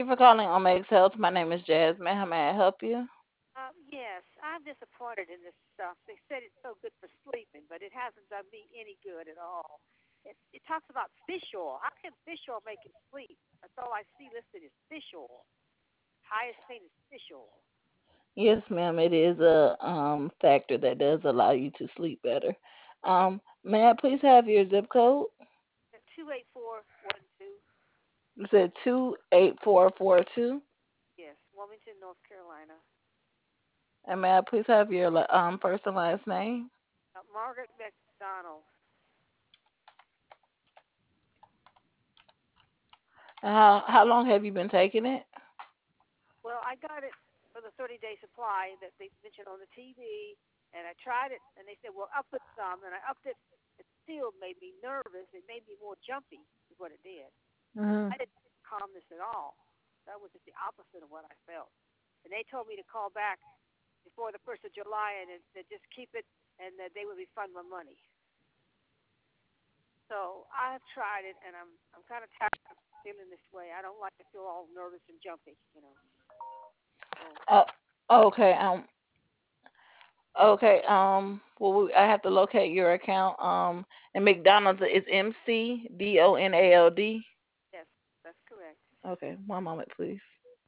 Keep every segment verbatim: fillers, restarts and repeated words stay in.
you for calling Omega's Health. My name is Jasmine. How may I help you? Um, yes, I'm disappointed in this stuff. They said it's so good for sleeping, but it hasn't done me any good at all. It, it talks about fish oil. How can fish oil make you sleep? That's all I see listed is fish oil. Highest thing is fish oil. Yes, ma'am. It is a um factor that does allow you to sleep better. Um, may I please have your zip code? two eight four one two. You said two eight four four two. Yes, Wilmington, North Carolina. And may I please have your la- um first and last name? Uh, Margaret McDonald. And how how long have you been taking it? Well, I got it for the thirty day supply that they mentioned on the T V, and I tried it, and they said, well, up it some, and I upped it. It still made me nervous. It made me more jumpy, is what it did. Hmm. I didn't calm this at all. That was just the opposite of what I felt. And they told me to call back before the first of July and to just keep it, and that they would refund my money. So I've tried it, and I'm I'm kind of tired of feeling this way. I don't like to feel all nervous and jumpy, you know. So Oh, okay. Um, okay. Um, well, we, I have to locate your account. Um, and McDonald's is M C D O N A L D. yes, that's correct. Okay, one moment, please.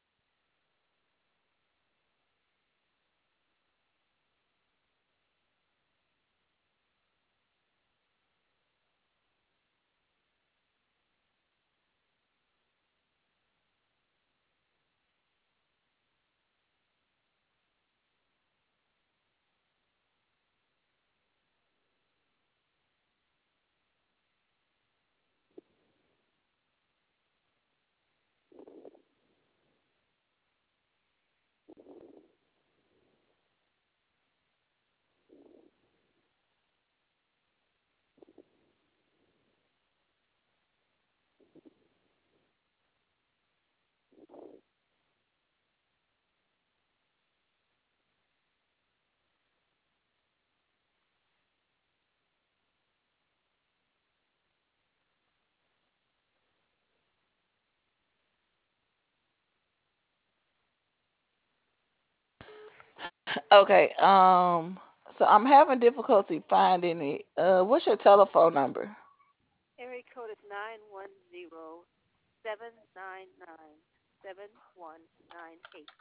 Okay. Um. So I'm having difficulty finding it. Uh, what's your telephone number? Area code is nine one zero seven nine nine seven one nine eight.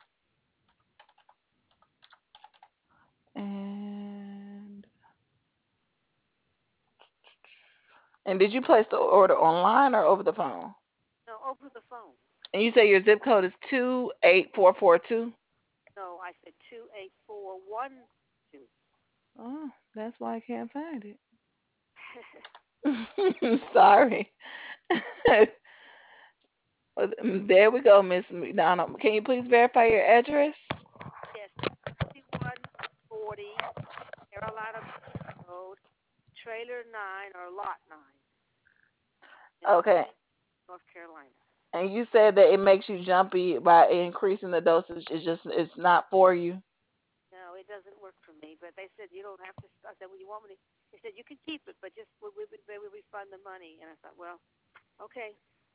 And and did you place the order online or over the phone? No, over the phone. And you say your zip code is two eight four four two. No, I said two eight four one two. Oh, that's why I can't find it. Sorry. Well, there we go, Miss McDonald. Can you please verify your address? Yes, one forty Carolina Road, trailer nine or lot nine in Okay. Wilmington, North Carolina. And you said that it makes you jumpy by increasing the dosage. It's just it's not for you. No, it doesn't work for me. But they said you don't have to. I said, well, you want me to? They said you can keep it, but just we we they will refund the money. And I thought, well, okay,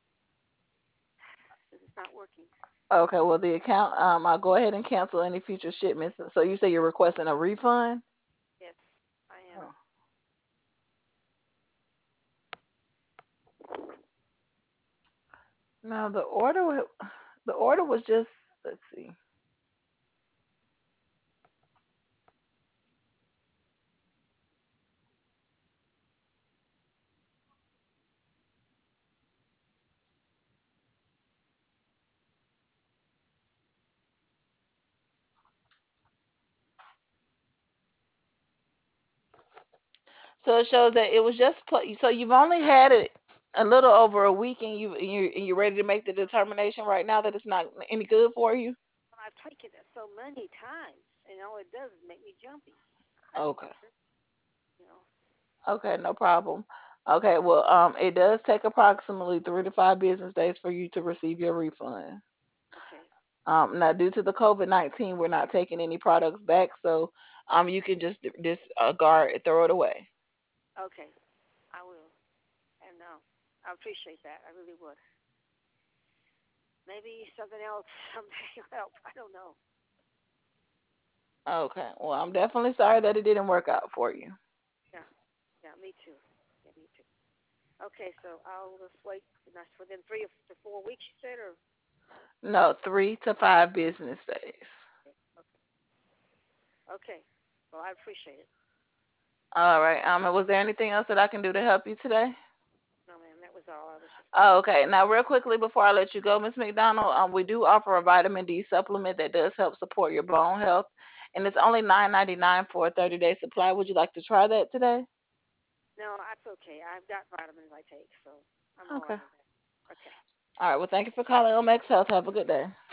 since it's not working. Okay, well the account um I'll go ahead and cancel any future shipments. So you say you're requesting a refund? Yes, I am. Oh. Now the order wa- the order was just, let's see. So it shows that it was just pl- so you've only had it a little over a week, and you and you and you're ready to make the determination right now that it's not any good for you. Well, I've taken it so many times, and all it does is make me jumpy. I don't Okay. want to, you know. Okay, no problem. Okay, well, um, it does take approximately three to five business days for you to receive your refund. Okay, Um, now, due to the COVID nineteen, we're not taking any products back, so um, you can just discard it, throw it away. okay, I will, and uh, I appreciate that. I really would. Maybe something else someday will help. I don't know. Okay. Well, I'm definitely sorry that it didn't work out for you. Yeah, yeah, me too. Yeah, me too. Okay, so I'll just wait. And that's within three or to four weeks, you said, or No, three to five business days. okay, okay, okay. Well, I appreciate it. All right. Um, and was there anything else that I can do to help you today? No, ma'am, that was all. I was just Oh, calling. okay. Now, real quickly before I let you go, Miss McDonald, um, we do offer a vitamin D supplement that does help support your bone health, and it's only nine ninety nine for a thirty day supply. Would you like to try that today? No, that's okay. I've got vitamins I take, so I'm all Okay. right with that. Okay. All right. Well, thank you for calling Omex Health. Have a good day.